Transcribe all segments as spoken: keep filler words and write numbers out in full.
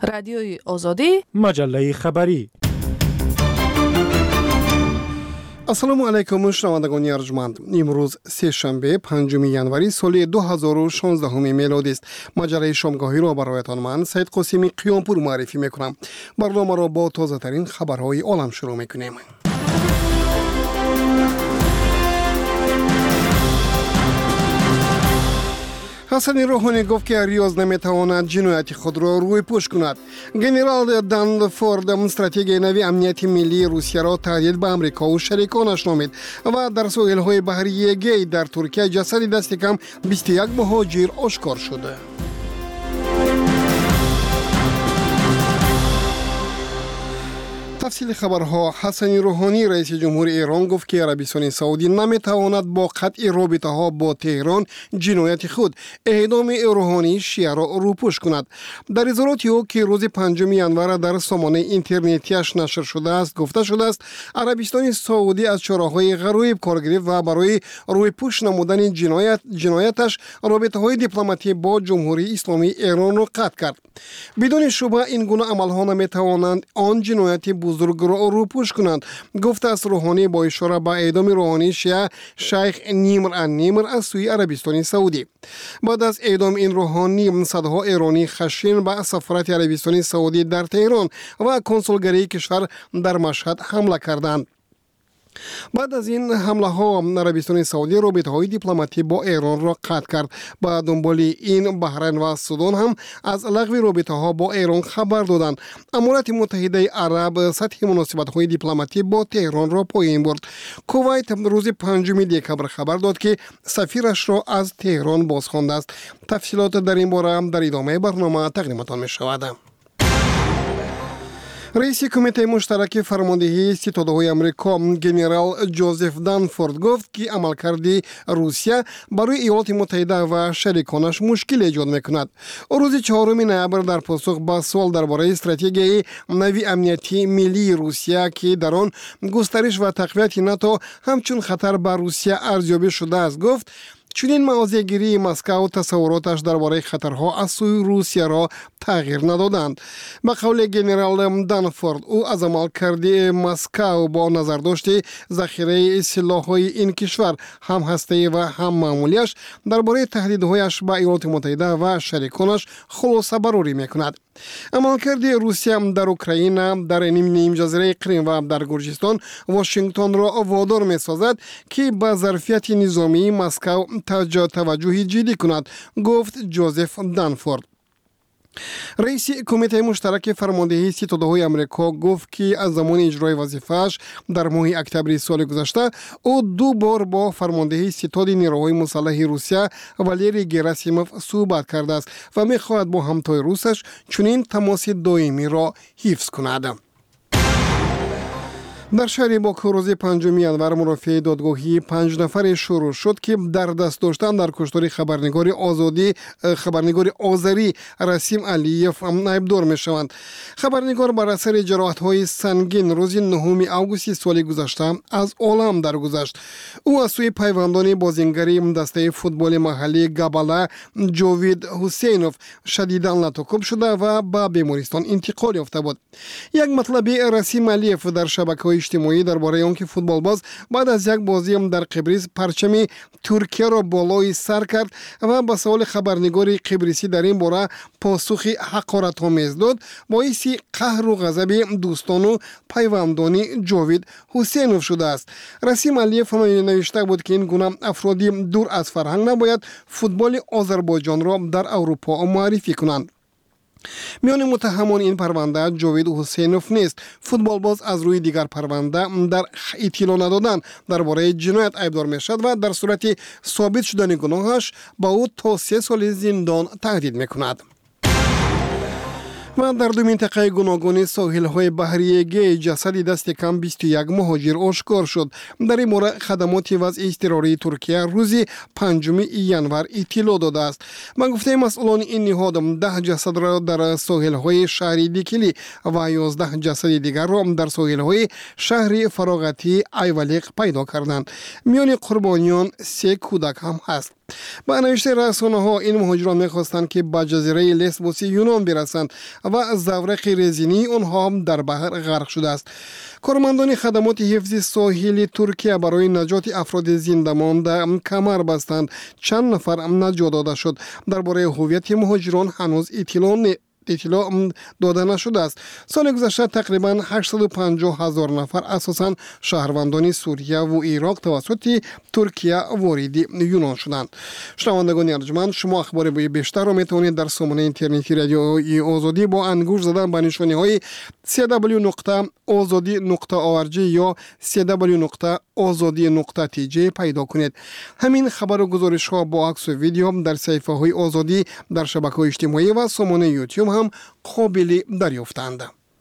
رادیوی آزادی، مجله خبری. السلام علیکم شنوندگان ارجمند. امروز سه شنبه پنجم ژانویه سال دو هزار و شانزده میلادی است. مجله شامگاهی را برایتان من سید قاسمی قیامپور معرفی میکنم. برنامه را با تازه ترین خبرهای عالم شروع میکنیم. حسن روحانی گفت که ریاض نمیتواند جنایت خود را روی پوش کند. گنرال دانفورد استراتژی نوی امنیت ملی روسیه را تهدید به امریکا و شریکانش نامید و در ساحل‌های بحری اگی در ترکیه جسد دست کم بیست و یک مهاجر آشکار شده. تفصیل خبرها. حسن روحانی رئیس جمهور ایران گفت که عربستان سعودی نمیتواند با قطع رابطه ها با تهران جنایت خود اعدام روحانی شیعه را روپوش کند. در اظهاراتی او که روز پنجم ژانویه در سامانه اینترنتیش نشر شده است گفته شده است عربستان سعودی از چراهای غرایب کار گرفت و برای روپوش نمودن جنایت جنایتش رابطه های دیپلماتی با جمهوری اسلامی ایران را قطع کرد. بدون شبهه این گونه عملها نمیتوانند آن جنایت بزرگ را روپوش کنند. گفته است روحانی با اشاره به اعدام روحانی شیعه شیخ نیمر النیمر از سوی عربستان سعودی. بعد از اعدام این روحانی صدها ایرانی خشن به سفارت عربستان سعودی در تهران و کنسولگری کشور در مشهد حمله کردند. بعد از این حمله ها عربستان سعودی رابطه های دیپلماتی با ایران را قطع کرد. با دنبال این بحرین و سودان هم از لغو رابطه ها با ایران خبر دادند. امارات متحده عرب سطح مناسبت های دیپلماتی با تهران را پایین برد. کویت روز پنجم دکبر خبر داد که سفیرش را از تهران بازخوانده است. تفصیلات در این باره در ادامه برنامه تقدیمتان می شود. رئیس کمیته مشترک فرماندهی ستاده‌های آمریکا گنرال جوزف دانفورد گفت که عملکرد روسیه برای ایالات متحده و شریکانش مشکل ایجاد می‌کند. روز چهارم نوامبر در پاسخ به سوال درباره استراتژی نوی امنیتی ملی روسیه که در آن گسترش و تقویت ناتو همچون خطر بر روسیه ارزیابی شده است گفت چنین موضع‌گیری مسکو تصوراتش درباره خطرها از سوی روسیه را تغییر ندادند. به قول گنرال دانفورد او از عملکرد مسکو با نظر داشته ذخیره سلاح‌های این کشور هم هسته‌ای و هم معمولیش درباره تهدیدهایش به ایالات متحده و شریکانش خلاصه بروری می‌کند. عملکرد روسیه در اوکراین، در نیم نیم جزیره کریم و در گرجستان واشنگتن را وادار می‌سازد که به ظرفیت نظامی مسکو توجه جدی کند، گفت جوزف دانفورد. رئیس کمیته مشترک فرماندهی ستاده‌های آمریکا گفت که از زمان اجرای وظیفه‌اش در ماه اکتبر سال گذشته او دو بار با فرماندهی ستاد نیروهای مسلح روسیه والری گراسیموف صحبت کرده است و می‌خواهد با همتای روسش چنین تماس دائمی را حفظ کند. در شهر باکو روز پنجم ژانویه مرافعه دادگاهی پنج نفر شروع شد که در دست داشتن در کشتار خبرنگار آزادی خبرنگار آذری رسیم علیف نایبدار میشوند. خبرنگار بر اثر جراحت‌های سنگین روز نهم آگوست سال گذشته از عالم درگذشت. او از سوی پیوندان بازیگری دسته فوتبال محلی گابالا جاوید حسینوف شدیداً لطمه شده و به بیمارستان انتقال یافته بود. یک مطلب رسیم علیف در شبکه‌های اجتماعی درباره آنکه فوتبال باز بعد از یک بازی در قبرس پرچم ترکیه را بالای سر کرد و با سوال خبرنگار قبرسی در این باره پاسخ حقارت‌آمیز داد باعث قهر و غضب دوستان و پیوندان جاوید حسینوف شده است. رسیم علیف نوشته بود که این گونه افرادی دور از فرهنگ نباید فوتبال آذربایجان را در اروپا معرفی کنند. میان متهمان این پرونده جاوید حسینوف نیست. فوتبال باز از روی دیگر پرونده در اطلاع ندادن درباره جنایت ایبدار میشد و در صورت ثابت شدن گناهش با او تا سه سال زندان تهدید میکند. و در دو منطقه گوناگون ساحل‌های بحری اگی جسد دست کم بیست و یک مهاجر آشکار شد. در این مورد خدمات وضع اضطراری ترکیه روز پنجم ژانویه اطلاع داده است. من گفته مسئولان این نهاد ده جسد را در ساحل‌های شهر دیکلی و یازده جسد دیگر را در ساحل‌های شهر فراغتی ایولیق پیدا کردند. میان قربانیان سه کودک هم هست. با نوشته رسانه‌ها این مهاجران می‌خواستند که به جزیره لسبوس یونان برسند و زورق رزینی آنها هم در بحر غرق شده است. کارمندان خدمات حفظ ساحلی ترکیه برای نجات افراد زنده مانده کمر بستند. چند نفر نجات داده شد. درباره هویت مهاجران هنوز اطلاع نه اطلاع داده نشده است. سال گذشته تقریبا هشتصد و پنجاه هزار نفر اساساً شهروندان سوریه و عراق توسط ترکیه وارد یونان شدند. شنوندگان ارجمند، شما اخبار بیشتر را میتونید در سامانه اینترنتی رادیوی آزادی با انگوش زدن به نشانی های سی دبلیو نقطه آزادی نقطه او ار جی یا سی دبلیو نقطه آزادی نقطه تی جی پیدا کنید. همین خبر و گزارش ها با عکس و ویدیو در صفحه های آزادی در شبکه‌های اجتماعی و سامانه یوتیوب هم قابل دریافتند.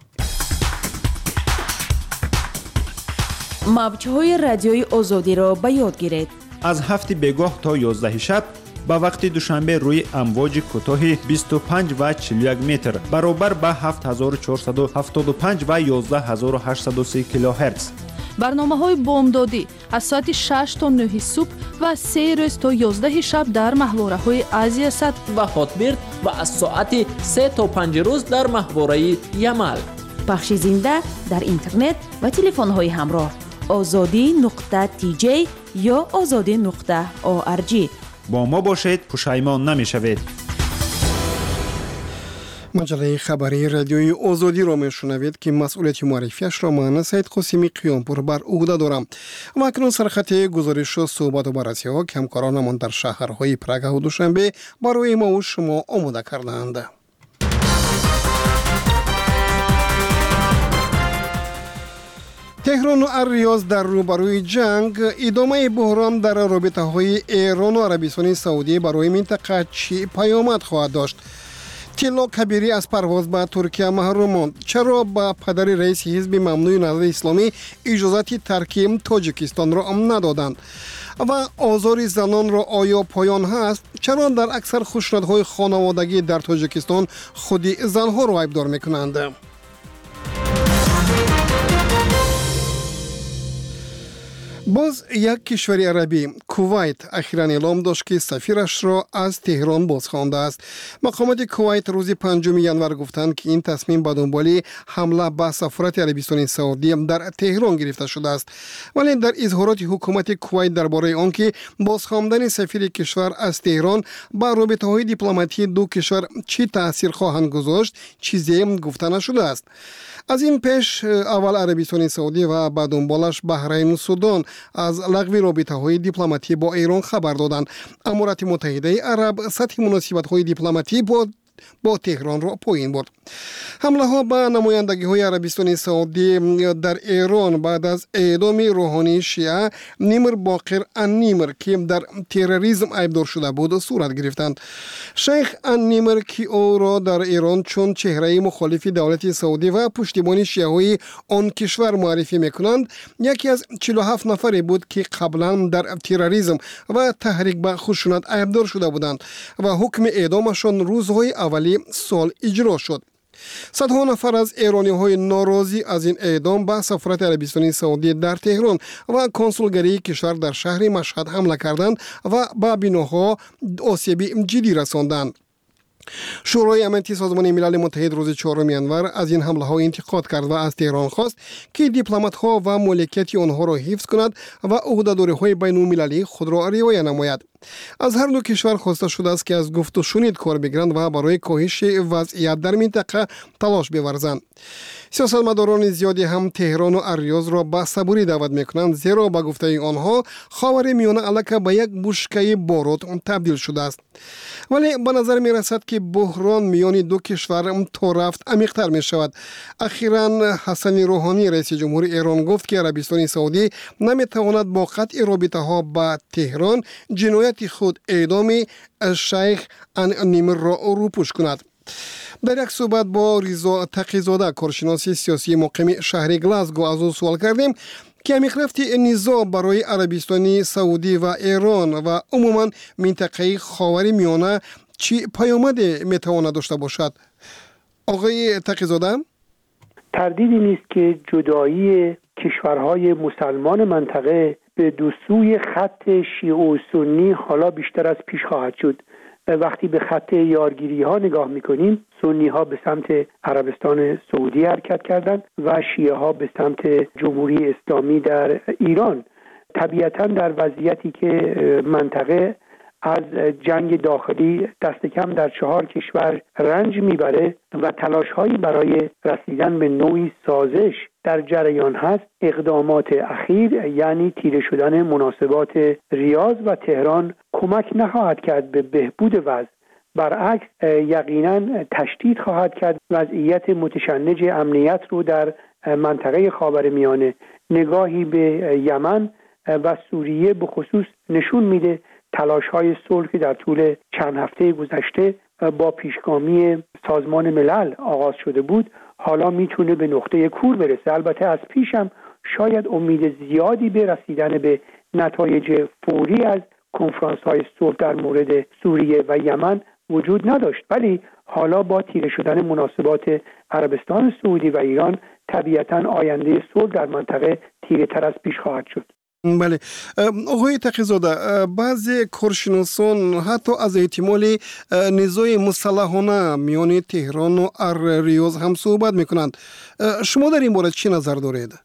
موج‌های رادیوی آزادی را به یاد گیرید. از هفت بگاه تا یازده شب با وقت دوشنبه روی امواج کوتاه بیست و پنج و چهل و یک متر برابر به هفت هزار و چهارصد و هفتاد و پنج و یازده هزار و هشتصد و سه کیلوهرتز. برنامه‌های بامدادی از ساعت شش تا نه صبح و سه روز تا یازده شب در محوره‌های آسیا صد و هاتبرد و از ساعت سه تا پنج روز در محوره یمل. پخش زنده در اینترنت و تلفن‌های همراه آزادی نقطه تی جی یا آزادی نقطه او ار جی. با ما باشید، پشیمان نمی‌شوید. مجله خبری رادیوی آزادی را میشنوید که مسئولیت معرفیش را من سید قاسمی قیامپور بر عهده دارم. و اکنون سرخط گزارش و صحبت و بررسی ها که همکارانمان در شهرهای پراگ و دوشنبه برای ما و شما آماده کردند. تهران و الریاض در روبروی جنگ، ادامه بحران در رابطه های ایران و عربستان سعودی برای منطقه چی پیامد خواهد داشت؟ طلا کبیری از پرواز به ترکیه محروم ماند. چرا به پدر رئیس حزب ممنوع نهضت اسلامی اجازت ترک تاجیکستان را ندادند؟ و آزار زنان را آیا پایان هست؟ چرا در اکثر خشونت‌های خانوادگی در تاجیکستان خود زنها را عیبدار می‌کنند؟ باز یک کشور عربی، کویت، اخیراً اعلام داشت که سفیرش را از تهران بازخوانده است. مقامات کویت روز پنجم ژانویه گفتند که این تصمیم به دنبال حمله به سفارت عربستان سعودی در تهران گرفته شده است. ولی در اظهارات حکومت کویت درباره آنکه بازخواندن سفیر کشور از تهران بر رابطه‌های دیپلماتی دو کشور چه تأثیر خواهند گذاشت چیزی گفته نشده است. از این پیش اول عربستان سعودی و بعد دنبالش بحرین و سودان از لغو رابطه‌های دیپلماتی با ایران خبر دادند. امارات متحده عرب سطح مناسبت‌های دیپلماتی با با تهران را پایین برد. حمله ها به نمایندگی های عربستان سعودی در ایران بعد از اعدام روحانی شیعه نیمر باقر النیمر که در تروریسم عیبدار شده بود صورت گرفتند. شیخ النیمر که او را در ایران چون چهره مخالف دولت سعودی و پشتیبانی شیعه های آن کشور معرفی میکنند، یکی از چهل و هفت نفری بود که قبلا در تروریسم و تحریک به خشونت عیبدار شده بودند و حکم اعدامشان روزهای اولی سال اجرا شد. صدها نفر از ایرانی های ناراضی از این اعدام به سفارت عربستان سعودی در تهران و کنسولگری کشور در شهر مشهد حمله کردند و به بناها آسیب جدی رساندند. شورای امنیتی سازمان ملل متحد روز چهارم ژانویه از این حمله ها انتقاد کرد و از تهران خواست که دیپلمات ها و مالکیت آنها را حفظ کند و عهده‌داری های بین المللی خود را رعایت نماید. از هر دو کشور خواسته شده است که از گفت و شنید کار بگیرند و برای کاهش وضعیت در منطقه تلاش بورزند. سیاستمداران زیادی هم تهران و الریاض را به صبوری دعوت میکنند، زیرا به گفته آنها خاور میانه الک به یک بشکه بارود تبدیل شده است. ولی به نظر می رسد که بحران میان دو کشور تا رفت عمیق‌تر می شود. اخیراً حسن روحانی رئیس جمهور ایران گفت که عربستان سعودی نمی تواند با قطع رابطه ها با تهران جنایت خود اعدام شیخ النیمر را روپوش کند. در یک صحبت با رضا تقی‌زاده کارشناس سیاسی مقیم شهر گلاسگو از او سوال کردیم که عمیق نزاع برای عربستان سعودی و ایران و عموما منطقه خاور میانه چی پیامد میتواند داشته باشد؟ آقای تقی‌زاده؟ تردیدی نیست که جدایی کشورهای مسلمان منطقه به دو سوی خط شیعه و سنی حالا بیشتر از پیش خواهد شد. وقتی به خط یارگیری ها نگاه میکنیم، سنی ها به سمت عربستان سعودی حرکت کردند و شیعه ها به سمت جمهوری اسلامی در ایران. طبیعتاً در وضعیتی که منطقه از جنگ داخلی دست کم در چهار کشور رنج میبره و تلاش‌هایی برای رسیدن به نوعی سازش در جریان هست، اقدامات اخیر یعنی تیره شدن مناسبات ریاض و تهران کمک نخواهد کرد به بهبود وضع. برعکس یقیناً تشدید خواهد کرد وضعیت متشنج امنیت رو در منطقه خاورمیانه. نگاهی به یمن و سوریه به خصوص نشون میده تلاش‌های صلح که در طول چند هفته گذشته با پیشگامی سازمان ملل آغاز شده بود حالا میتونه به نقطه کور برسه. البته از پیش هم شاید امید زیادی به رسیدن به نتایج فوری از کنفرانس‌های صلح در مورد سوریه و یمن وجود نداشت، ولی حالا با تیره شدن مناسبات عربستان سعودی و ایران طبیعتاً آینده صلح در منطقه تیره تر از پیش خواهد شد. بله آقای تقی‌زاده، بعضی کارشناسان حتی از احتمال نزاع مسلحانه میان تهران و ریاض هم صحبت میکنند. شما در این باره چی نظر دارید؟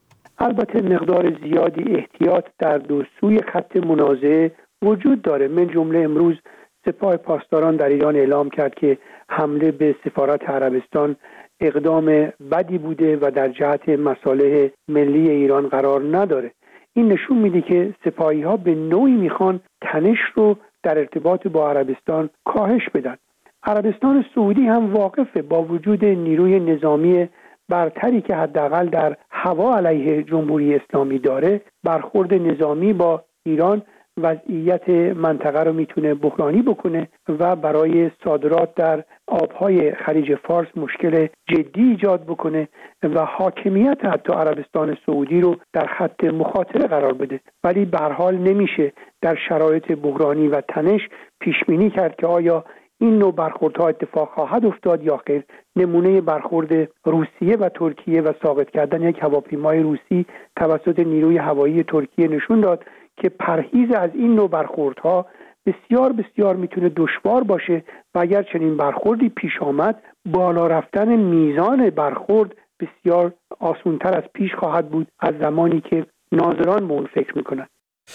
البته مقدار زیادی احتیاط در دو سوی خط منازعه وجود داره. من جمله امروز سپاه پاسداران در ایران اعلام کرد که حمله به سفارت عربستان اقدام بدی بوده و در جهت مصالح ملی ایران قرار نداره. این نشون میده که سپاهی ها به نوعی میخوان تنش رو در ارتباط با عربستان کاهش بدن. عربستان سعودی هم واقفه با وجود نیروی نظامی برتری که حداقل در هوا علیه جمهوری اسلامی داره، برخورد نظامی با ایران وضعیت منطقه رو میتونه بحرانی بکنه و برای صادرات در آبهای خلیج فارس مشکل جدی ایجاد بکنه و حاکمیت حتی عربستان سعودی رو در خط مخاطره قرار بده. ولی به هر حال نمیشه در شرایط بحرانی و تنش پیش بینی کرد که آیا این نوع برخوردها اتفاق خواهد افتاد یا خیر. نمونه برخورد روسیه و ترکیه و ساقط کردن یک هواپیمای روسی توسط نیروی هوایی ترکیه نشون داد که پرهیز از این نوع برخوردها بسیار بسیار میتونه دشوار باشه و اگر چنین برخوردی پیش آمد بالا رفتن میزان برخورد بسیار آسان‌تر از پیش خواهد بود از زمانی که ناظران به اون فکر میکنند.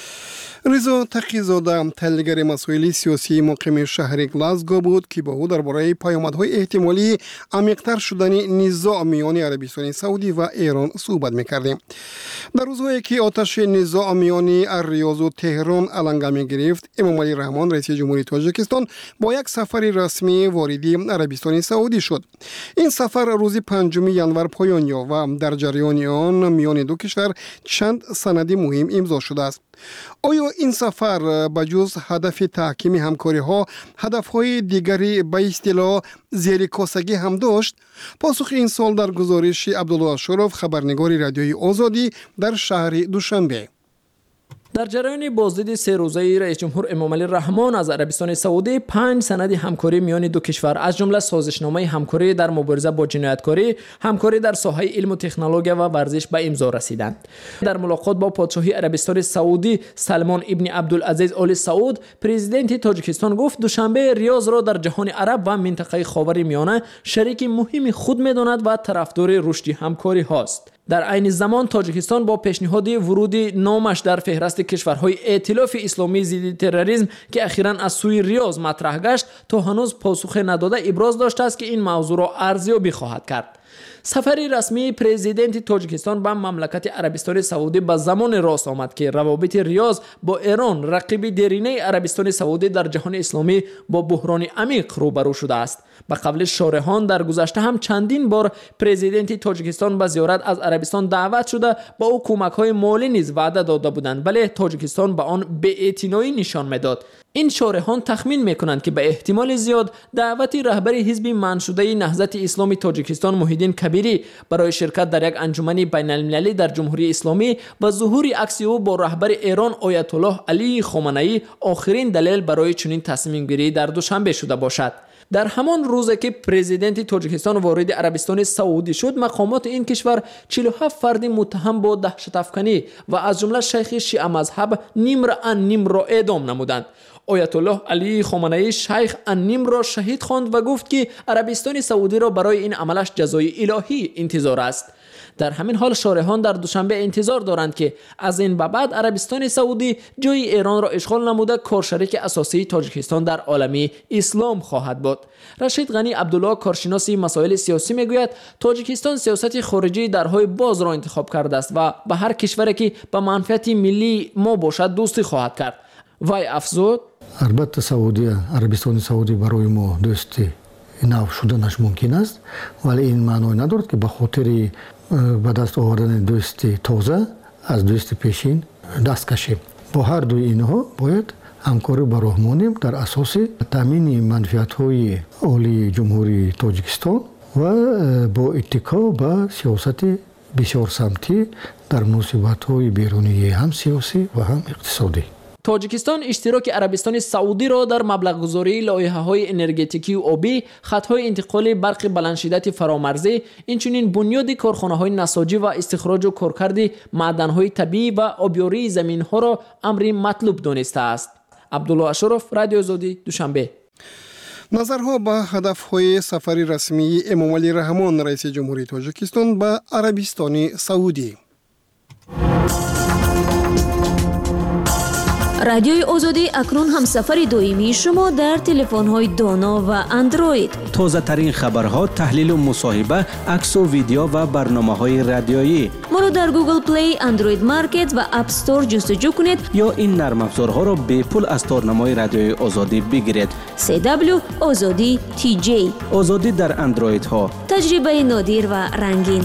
رضا تقی‌زاده تحلیلگر مسائل سیاسی مقیم شهر گلاسگو بود که با او درباره پیامدهای احتمالی عمیق‌تر شدن نزاع میان عربستان سعودی و ایران صحبت می‌کردیم. در روزهایی که آتش نزاع میان ریاض و تهران علنگامی گرفت، امام علی رحمان رئیس جمهوری تاجیکستان با یک سفر رسمی واردی عربستان سعودی شد. این سفر روز پنجم ژانویه پایان یافت و در جریان آن میان دو کشور چند سند مهم امضا شده است. آیا این سفر بجز هدف تحکیم همکاری ها هدفهای دیگری به اصطلاح زیر کاسگی هم داشت؟ پاسخ این سال در گزارش عبدالله اشرف، خبرنگار رادیوی آزادی در شهر دوشنبه. در جریان بازدید سه روزه رئیس جمهور امام علی رحمان از عربستان سعودی پنج سند همکاری میان دو کشور از جمله سازشنامه همکاری در مبارزه با جنایتکاری، همکاری در ساحه علم و تکنولوژی و ورزش به امضا رسیدند. در ملاقات با پادشاهی عربستان سعودی سلمان ابن عبدالعزیز آل سعود، پرزیدنت تاجیکستان گفت دوشنبه ریاض را در جهان عرب و منطقه خاورمیانه شریک مهم خود می‌داند و طرفدار رشد همکاری هاست. در عین زمان تاجیکستان با پیشنهاد ورود نامش در فهرست کشورهای ائتلاف اسلامی ضد تروریسم که اخیراً از سوی ریاض مطرح گشت تا هنوز پاسخ نداده ابراز داشته است که این موضوع را ارزیابی خواهد کرد. سفری رسمی پرزیدنت تاجیکستان به مملکت عربستان سعودی به زمان راست آمد که روابط ریاض با ایران رقیب دیرینه عربستان سعودی در جهان اسلامی با بحران عمیق روبرو شده است. به قبل شارحان در گذشته هم چندین بار پرزیدنت تاجیکستان به زیارت از عربستان دعوت شده با او کمک‌های مالی نیز وعده داده بودند، ولی تاجیکستان به آن بی‌اعتنایی نشان میداد. این شارحان تخمین میکنند که به احتمال زیاد دعوت رهبر حزب منشوده نهضت اسلامی تاجیکستان محیدین کبیری برای شرکت در یک انجمن بین‌المللی در جمهوری اسلامی و ظهور عکس او با رهبر ایران آیت الله علی خامنه‌ای آخرین دلیل برای چنین تصمیم گیری در دوشنبه شده باشد. در همان روز که پرزیدنت تاجیکستان وارد عربستان سعودی شد، مقامات این کشور چهل و هفت فرد متهم با دهشت افکنی و از جمله شیخ شیعه مذهب نیم را ان نیم را اعدام نمودند. آیت الله علی خامنه‌ای شیخ ان-نیم را شهید خواند و گفت که عربستان سعودی را برای این عملش جزای الهی انتظار است. در همین حال شارحان در دوشنبه انتظار دارند که از این به بعد عربستان سعودی جای ایران را اشغال نموده کارشریک اساسی تاجیکستان در عالم اسلام خواهد بود. رشید غنی عبدالله کارشناس مسائل سیاسی میگوید تاجیکستان سیاست خارجی درهای باز را انتخاب کرده است و به هر کشوری که به منفعت ملی ما باشد دوستی خواهد کرد. وای افزود: البته سعودی عربستان سعودی برای ما دوستی نو شدنش ممکن است، ولی این معنی ندارد که به خاطر به دست آوردن دوستی تازه از دوستی پیشین دست کشیم. با هر دوی اینها باید همکاری به راه مانیم در اساس تامین منفعت‌های عالی جمهوری تاجیکستان و با اتکا به سیاست بسیار سمتی در مناسبت‌های بیرونی هم سیاسی و هم اقتصادی. تاجیکستان اشتراک عربستان سعودی را در مبلغ گذاری لایحه‌های انرژتیکی و آبی، خطهای انتقال برق بلندشدت فرامرزی، اینچنین بنیاد کارخانه‌های نساجی و استخراج و کارکرد معدن‌های طبیعی و آبیاری زمین‌ها را امری مطلوب دانسته است. عبدالله اشرف، رادیو آزادی، دوشنبه. نظرها به هدف‌های سفر رسمی امامعلی رحمان رئیس جمهوری تاجیکستان به عربستان سعودی. رادیوی آزادی اکنون هم سفر دائمی شما در تلفن‌های دانا و اندروید. تازه ترین خبرها، تحلیل و مصاحبه، عکس و ویدیو و برنامه‌های رادیویی. ما را در گوگل پلی، اندروید مارکت و اپ استور جستجو کنید یا این نرم افزارها را به پول از تارنمای رادیوی آزادی بگیرید. سی دبلیو آزادی تی جی. آزادی در اندروید ها. تجربه نادر و رنگین.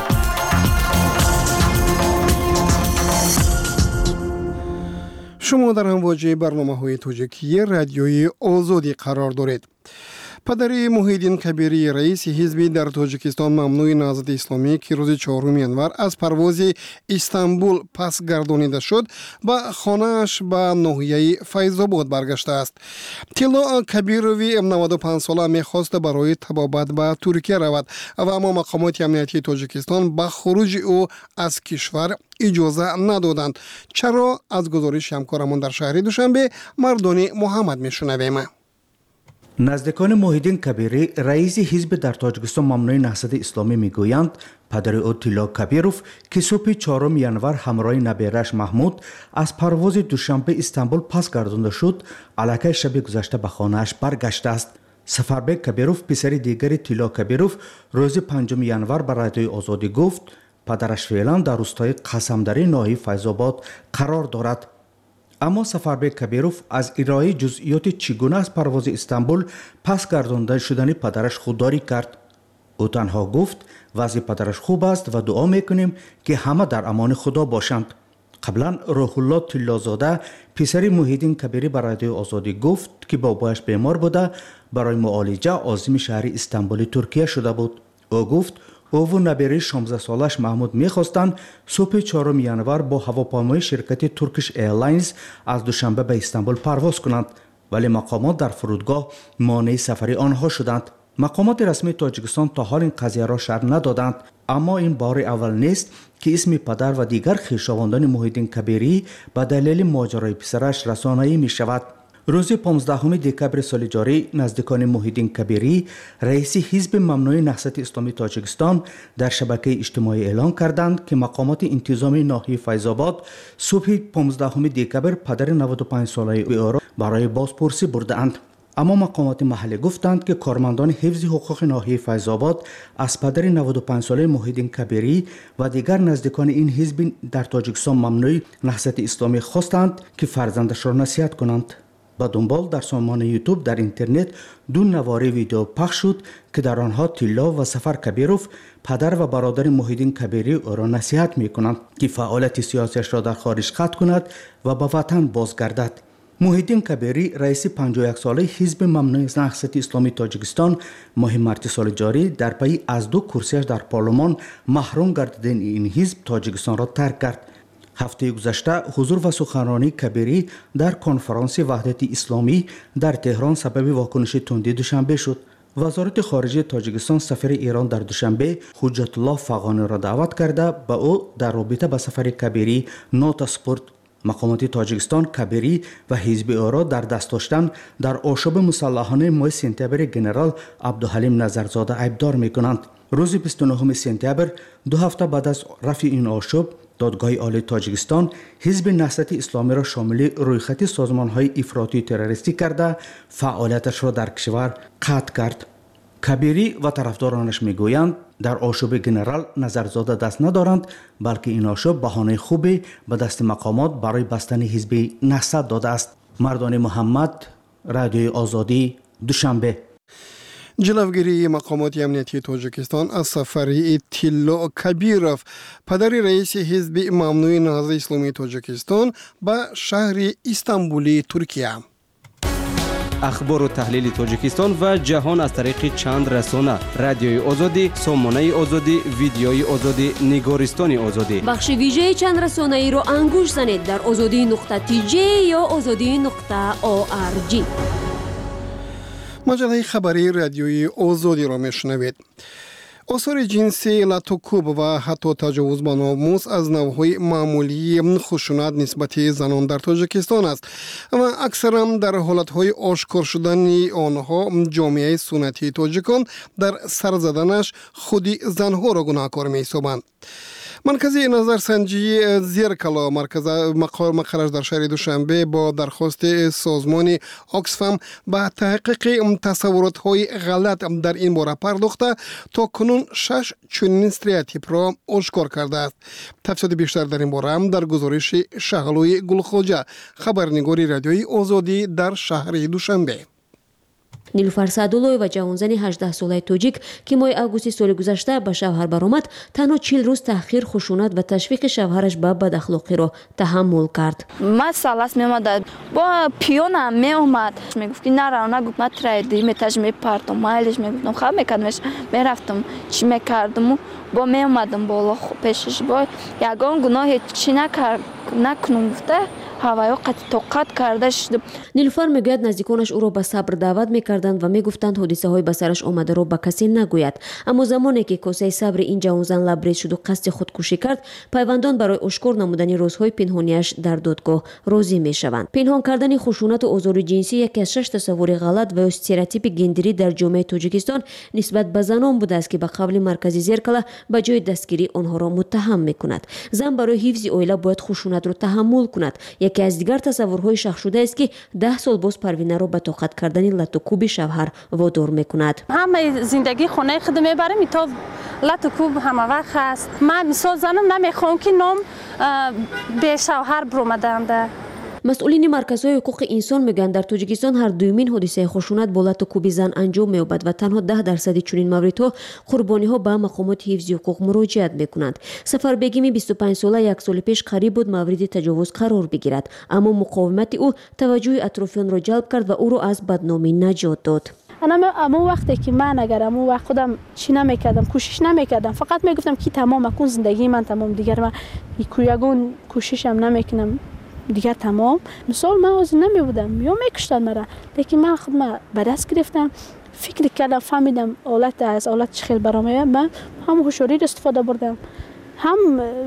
شما در امواج برنامه‌های تاجیکی رادیوی آزادی قرار دارید. پدر محیدین کبیری رئیس حزب در تاجیکستان ممنوع نهضت اسلامی که روز چهارم ینور از پرواز استانبول پس گردانیده شد و خانه‌اش به ناحیه فیض‌آباد برگشته است. طلا کبیروی نود و پنج ساله می‌خواست برای طبابت به ترکیه رود و اما مقامات امنیتی تاجیکستان به خروج او از کشور اجازه ندادند. چرا؟ از گزارش همکارمان در شهر دوشنبه مردان محمد میشنویم. نزدیکان محیدین کبیری رئیس حزب در تاجیکستان ممنوع نهضت اسلامی میگویند پدر او طلا کبیروف که صبح چهارم ینور همراه نبیرش محمود از پرواز دوشنبه استانبول پس گردانده شد، الکی شب گذشته به خانه‌اش برگشته است. سفربک کبیروف پسر دیگری طلا کبیروف روز پنجم ینور به رادیوی آزادی گفت پدرش فعلا در روستای قسمدری ناحیه فیض‌آباد قرار دارد. اما سفربک کبیروف از ارائه جزئیات چگونه از پرواز استانبول پس گردانده شدن پدرش خودداری کرد. او تنها گفت وضع پدرش خوب است و دعا میکنیم که همه در امان خدا باشند. قبلا روح الله طلازاده پسر محیدین کبیری به رادیو آزادی گفت که بابایش بیمار بوده برای معالجه عازم شهر استانبول ترکیه شده بود. او گفت او و نبیره شانزده سالش محمود میخواستند صبح چهارم ینور با هواپیمای شرکت ترکیش ایرلاینز از دوشنبه به استانبول پرواز کنند، ولی مقامات در فرودگاه مانع سفر آنها شدند. مقامات رسمی تاجیکستان تا حال این قضیه را شرح ندادند، اما این بار اول نیست که اسم پدر و دیگر خویشاوندان محیدین کبیری به دلیل ماجرای پسرش رسانه‌ای می شود. روز پانزدهم دکبر سال جاری نزدیکان محیدین کبیری رئیس حزب ممنوع نهضت اسلامی تاجیکستان در شبکه اجتماعی اعلان کردند که مقامات انتظامی ناحیه فیض‌آباد صبح پانزدهم دکبر پدر نود و پنج ساله او را برای بازپرسی بردند. اما مقامات محلی گفتند که کارمندان حفظ حقوق ناحیه فیض‌آباد از پدر نود و پنج ساله محیدین کبیری و دیگر نزدیکان این حزب در تاجیکستان ممنوع نهضت اسلامی خواستند که فرزندش را نصیحت کنند. با دنبال در سامان یوتیوب در اینترنت دو نواره ویدیو پخش شد که در آنها طلا و سفر کبیروف پدر و برادر محیدین کبیری او را نصیحت می کنند که فعالیت سیاسیش را در خارج قطع کند و به وطن بازگردد. محیدین کبیری رئیس پنجاه و یک ساله حزب ممنوع نهضت اسلامی تاجیکستان ماه مارس سال جاری در پی از دو کرسیش در پارلمان محروم گردیدن این حزب تاجیکستان را ترک کرد. ҳафтаи гузашта ҳузур ва суханронии кабирӣ дар конфаронси ваҳдати исломӣ дар теҳрон сабаби вокуниши тунди душанбе шуд. вазорати хориҷии тоҷикистон сафири эрон дар душанбе ҳуҷҷатуллоҳ фағониро даъват карда ба ӯ дар робита ба сафари кабирӣ нота супурд. мақомоти тоҷикистон кабирӣ ва ҳизби ӯро дар даст доштан дар ошоби мусаллаҳонаи моҳи сентябри генерал абдуҳалим назарзода айбдор мекунанд. рӯзи бисту нӯҳуми сентябр, ду ҳафта баъд аз рафъи ин ошоб, додгоҳи олии тоҷикистон ҳизби наҳсати исломиро шомили рӯйхати созмонҳои ифротию террористӣ карда фаъолияташро дар кишвар қатъ кард. кабирӣ ва тарафдоронаш мегӯянд дар ошоби генерал назарзода даст надоранд, балки ин ошоб баҳонаи хубе ба дасти мақомот барои бастани ҳизби наҳсат додааст. мардони муҳаммад, радиои озодӣ, душанбе. ҷилавгирии мақомоти амнияти тоҷикистон аз сафари Тилло Кабиров, падари раиси ҳизби мамнӯи наҳзаи исломии тоҷикистон, ба шаҳри Истанбули Туркия. ахбору таҳлили тоҷикистон ва ҷаҳон аз тариқи чанд расона: радиои озодӣ, сомонаи озодӣ, видеои озодӣ, нигористони озодӣ. бахши вижаи чанд расонаиро ангуш занед дар озодӣ нуқта ти ҷей ё озодӣ нуқта о ар ҷи. маҷаллаи хабарии радиои озодиро мешунавед. осори ҷинсӣ, латукуб ва ҳатто таҷовуз ба номус аз навъҳои маъмулии хушунат нисбати занон дар Тоҷикистон аст ва аксаран дар ҳолатҳои ошкор шудани онҳо ҷомеаи суннатии тоҷикон дар сар заданаш худи занҳоро гунаҳкор меҳисобанд. маркази назарсанҷии зеркало мақараш дар шаҳри Душанбе бо дархости созмони Оксфам ба таҳқиқи тасаввуротҳои ғалат дар ин бора пардохта, то кунун шаш чунин стереотипро ошкор кардааст. тафсилоти бештар дар ин бора дар гузориши Шаҳлӯи Гулхоҷа, хабарнигори радиои Озодӣ дар шаҳри Душанбе. нилуфар саъдуллоева, ҷавонзани ҳаждаҳ солаи тоҷик, ки моҳи августи соли гузашта ба шавҳар баромад, танҳо чил рӯз таъхир, хушунат ва ташвиқи шавҳараш ба бадахлоқиро таҳаммул кард. масъалас меомада бо пиёнам меомад, мегуфт ки нарав, нагуфт ма трайди метаж мепартом, майлиш мегуфтам, хаб мекардмеш, мерафтам, чӣ мекардаму бо меомадам боло пешаш, бо ягон гуноҳе чӣ накунум гуфта ҳаваё тоқат карда шудам. нилуфар мегӯяд наздиконаш ӯро ба сабр даъват мекарданд ва мегуфтанд ҳодисаҳои ба сараш омадаро ба касе нагӯяд. аммо замоне ки косаи сабри ин ҷавонзан лабрез шуду қасди худкушӣ кард, пайвандон барои ошкор намудани розҳои пинҳонияш дар додгоҳ розӣ мешаванд. пинҳон кардани хушунату озори ҷинсӣ яке аз шаш тасаввури ғалат ва стереотипи гендерӣ дар ҷомеаи Тоҷикистон нисбат ба занон будааст, ки ба қавли маркази зеркала ба ҷои дастгирӣ онҳоро муттаҳам мекунад. зан барои ҳифзи оила бояд хушунатро таҳаммул кунад. яке аз дигар тасаввурҳои шахшудааст, ки даҳ сол боз Парвинаро ба тоқат кардани латукуби шавҳар водор мекунад. ҳамаи зиндагии хонаи худ мебарем, то латукуб ҳама вақт ҳаст. ман мисол занам намехоҳам ки ном бе шавҳар биромаданда. масъулини марказҳои ҳуқуқи инсон мегӯянд, дар Тоҷикистон ҳар дуюмин ҳодисаи хушунат бо латукуби зан анҷом меёбад ва танҳо даҳ дарсади чунин мавридҳо қурбониҳо ба мақомоти ҳифзи ҳуқуқ муроҷиат мекунанд. Сафарбегими бисту панҷсола як соли пеш қариб буд мавриди таҷовуз қарор бигирад, аммо муқовимати ӯ таваҷҷӯҳи атрофиёнро ҷалб кард ва ӯро аз бадномӣ наҷот дод. аммо вақте ки ман агар аммо вақт худам чӣ намекардам, кӯшиш намекардам, фақат мегуфтам ки тамом акун, зиндагии ман тамом, дигар ман ягон кӯшишам намекунам, дигар тамом. мисол ман ҳозир намебудам, ё мекуштад мара, лекин ман худма ба даст гирифтам, фикр кардам, фаҳмидам олат аз олат чӣ хел баромеяд. ман ҳам ҳушёриро истифода бурдам, ҳам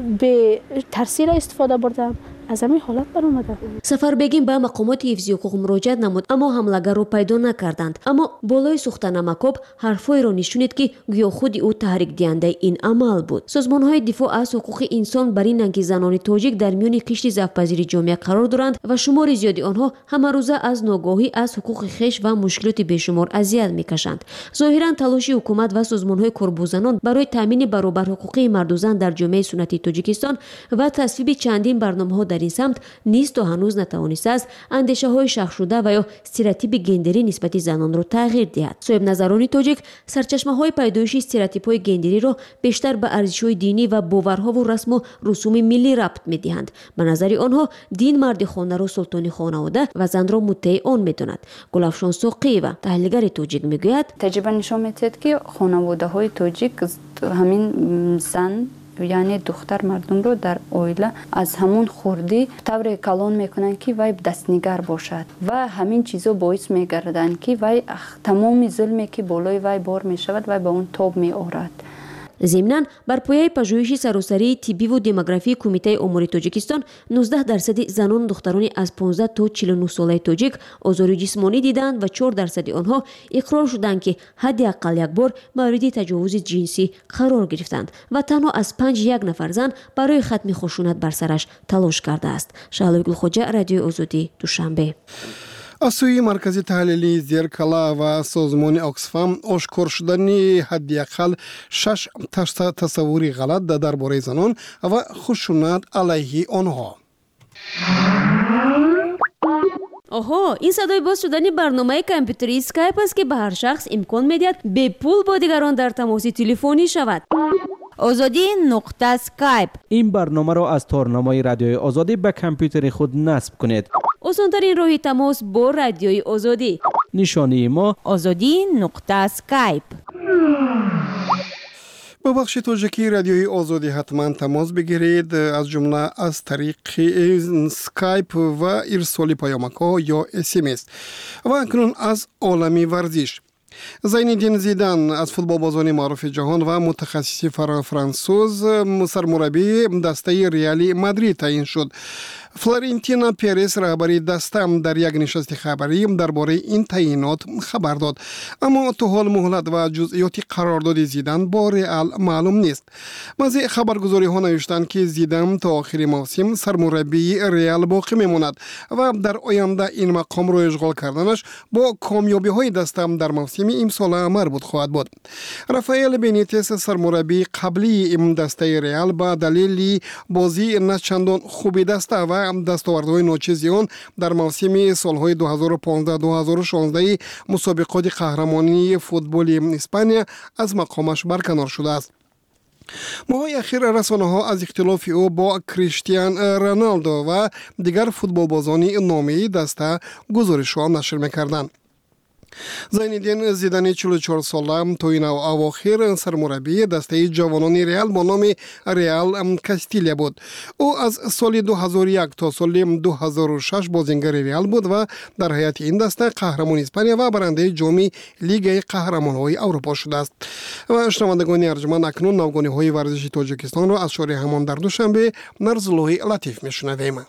бетарсиро истифода бурдам, аз ҳамин ҳолат баромадам. Сафарбегим ба мақомоти ҳифзи ҳуқуқ муроҷиат намуд, аммо ҳамлагарро пайдо накарданд. аммо болои сухтанамакоб ҳарфҳоеро нишонид, ки гӯё худи ӯ таҳрикдиҳандаи ин амал буд. созмонҳои дифоъ аз ҳуқуқи инсон бар инанд, ки занони тоҷик дар миёни қишти завқпазири ҷомеа қарор доранд ва шумори зиёди онҳо ҳамарӯза аз ногоҳӣ аз ҳуқуқи хеш ва мушкилоти бешумор азият мекашанд. зоҳиран талоши ҳукумат ва созмонҳои корбузанон барои таъмини баробарҳуқуқии марду зан дар ҷомеаи суннатии Тоҷикистон ва тасвиби чандин барномаҳо дар ин самт низ то ҳанӯз натавонистааст андешаҳои шахшуда ва ё стереотипи гендерӣ нисбати занонро тағйир диҳад. соҳибназарони тоҷик сарчашмаҳои пайдоиши стереотипҳои гендериро бештар ба арзишҳои динӣ ва боварҳову расму русуми миллӣ рабт медиҳанд. ба назари онҳо дин марди хонаро султони хонавода ва занро муттаи он медонад. Гулафшон Соқиева, таҳлилгари тоҷик, мегӯяд, таҷриба нишон медиҳад, ки хонаводаҳои тоҷик ҳамин зан یعنی دختر مردم رو در اویله از همون خوردی طور کلان میکنن که وای دستنگر باشد و همین چیزا باعث میگردن که وای تمام ظلمی که بالای وای بار میشود وای به اون توب میآورد. ضمناً بر پایه پژوهش سراسری طبی و دموگرافی کمیته امور تاجیکستان نوزده درصد زنان دختران از پانزده تا چهل و نه ساله تاجیک آزار جسمانی دیدند و چهار درصد آنها اقرار شدند که حداقل یک بار مورد تجاوز جنسی قرار گرفتند و تنها از پنج یک نفر زن برای ختم خشونت بر سرش تلاش کرده است. شعله گلخوجه، رادیوی آزادی، دوشنبه. از سوی مرکز تحلیلی زیرکلا و سازمان اکسفام اشکار شدن حداقل شش تصوری غلط درباره زنان و خشونت علیه آنها. آها، این صدای باز شدن برنامه کامپیوتری اسکایپ است که به هر شخص امکان میدهد به پول با دیگران در تماس تلفنی شود. آزادی نقطه اسکایپ. این برنامه را از تارنمای رادیوی آزادی به کامپیوتر خود نصب کنید. آسان‌ترین راه تماس با رادیوی آزادی. نشانی ما آزادی نقطه اسکایپ. با بخش تاجیکی رادیوی آزادی حتما تماس بگیرید، از جمله از طریق اسکایپ و ارسال پیامک‌ها یا اس ام اس. و اکنون از عالمی ورزش. زینالدین زیدان از فوتبالبازان معروف جهان و متخصص فرانسوز سرمربی دسته ریال مادرید تعیین شد. فلورنتینو پرز رهبری دسته در یک نشست خبری درباره این تعیینات خبر داد، اما تا حال مهلت و جزئیات قرارداد زیدان با ریال معلوم نیست. بعضی خبرگزاری ها نوشتند که زیدان تا آخر موسم سرمربی ریال باقی میماند و در آینده این مقام را اشغال کردنش با کامیابی های دسته در موسم امسال مربوط خواهد بود. رافائل بنیتس سرمربی قبلی این دسته ریال با دلیل بازی نه چندان خوبی دسته و دستاوردهای ناچیز آن در موسم سالهای دو هزار و پانزده دو هزار و شانزده مسابقات قهرمانی فوتبال اسپانیا از مقامش برکنار شده است. ماهای اخیر رسانه ها از اختلاف او با کریستیان رونالدو و دیگر فوتبالبازان نامی دسته گزارش ها نشر می‌کردند. زینالدین زیدان چهل و چهار ساله تا این اواخر سرمربی دسته جوانان ریال با نام ریال کاستیلیا بود. او از سال دو هزار و یک تا سال دو هزار و شش بازیگر ریال بود و در هیئت این دسته قهرمان اسپانیا و برنده جام لیگ قهرمانان اروپا شده است. و شنوندگان ارجمند، اکنون نوگانی‌های ورزشی تاجیکستان را از شارع همان در دوشنبه نرزلوی لطیف میشنویم.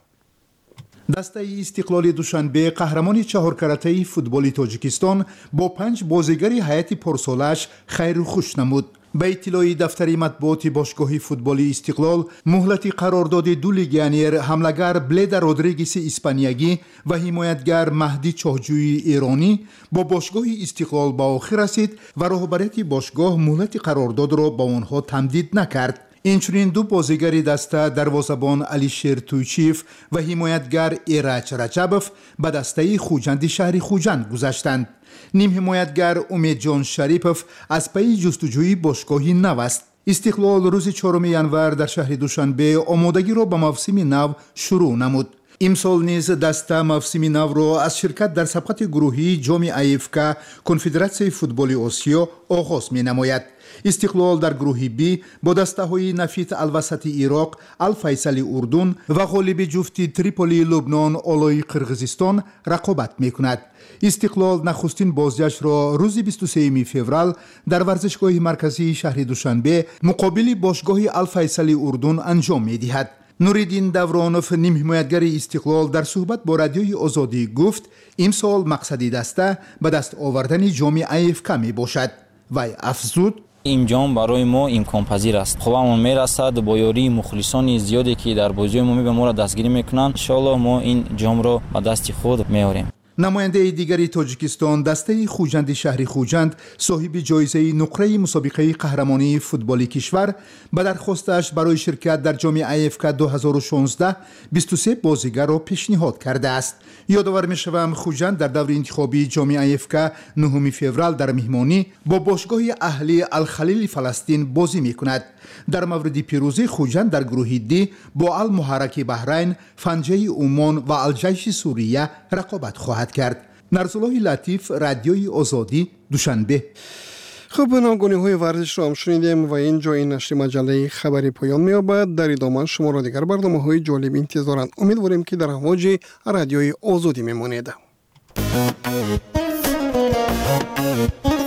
دسته استقلال دوشنبه قهرمان چهار کرته فوتبال تاجیکستان با پنج بازیگر هیئت پرسالش خیر و خوش نمود. به اطلاع دفتر مطبوعات باشگاه فوتبال استقلال، مهلت قرارداد دو لیگیونر حملگر بلید رودریگز اسپانیایی و حمایتگر مهدی چاهجوی ایرانی با باشگاه استقلال به آخر رسید و رهبریت باشگاه مهلت قرارداد را با آنها تمدید نکرد. اینچنین دو بازیگر دسته دروازه‌بان علیشیر تویچیف و حمایتگر ایرج رجبوف به دسته خوجند شهر خوجند گذشتند. نیم حمایتگر امید جان شریپوف از پی جستجوی باشگاهی نو است. استقلال روز چهارم ژانویه در شهر دوشنبه آمادگی را به موسم نو شروع نمود. امسال نیز دسته موسم نو را از شرکت در سبقت گروهی جام ایفکا کنفدراسیون فوتبال آسیا آغاز می نماید. استقلال در گروه بی با دسته های نفیت الوسط عراق، الفیصل اردن و غالب جفتی تریپولی لبنان آلای قرقیزستان رقابت می کند. استقلال نخستین بازیش را روز بیست و سوم فوریه در ورزشگاه مرکزی شهر دوشنبه مقابل باشگاه الفیصل اردن انجام می دهد. نوریدین دورانوف نیم حمایتگر استقلال در صحبت با رادیوی آزادی گفت امسال مقصدی دسته به دست آوردن جام ایفکا می باشد. وی افزود: این جام برای ما امکان پذیر است. خوبمون میرسد با یاری مخلصان زیادی که در بازی عمومی به ما را دستگیری میکنند. ان شاء الله ما این جام را به دست خود میاریم. نماینده دیگری تاجیکستان دسته خوجند شهر خوجند صاحب جایزه نقره مسابقه قهرمانی فوتبال کشور به درخواستش برای شرکت در جام ایفکا دو هزار و شانزده بیست و سه بازیگر را پیشنهاد کرده است. یادآور میشوم خوجند در دور انتخابی جام ایفکا نهم فوریه در مهمانی با باشگاه اهلی الخلیل فلسطین بازی میکند. در مورد پیروزی خوجند در گروه دی با المحرک بحرین، فنجه عمان و الجیش سوریه رقابت خواهد کرد. نرزلوی لطیف، رادیوی آزادی، دوشنبه. خب نامگونی های ورزش رو هم شنیدیم و اینجا این نشر مجله خبری پایان می‌یابد. در ادامه شما را دیگر برنامه های جالب انتظارند. امیدواریم که در امواج رادیوی آزادی میمانید.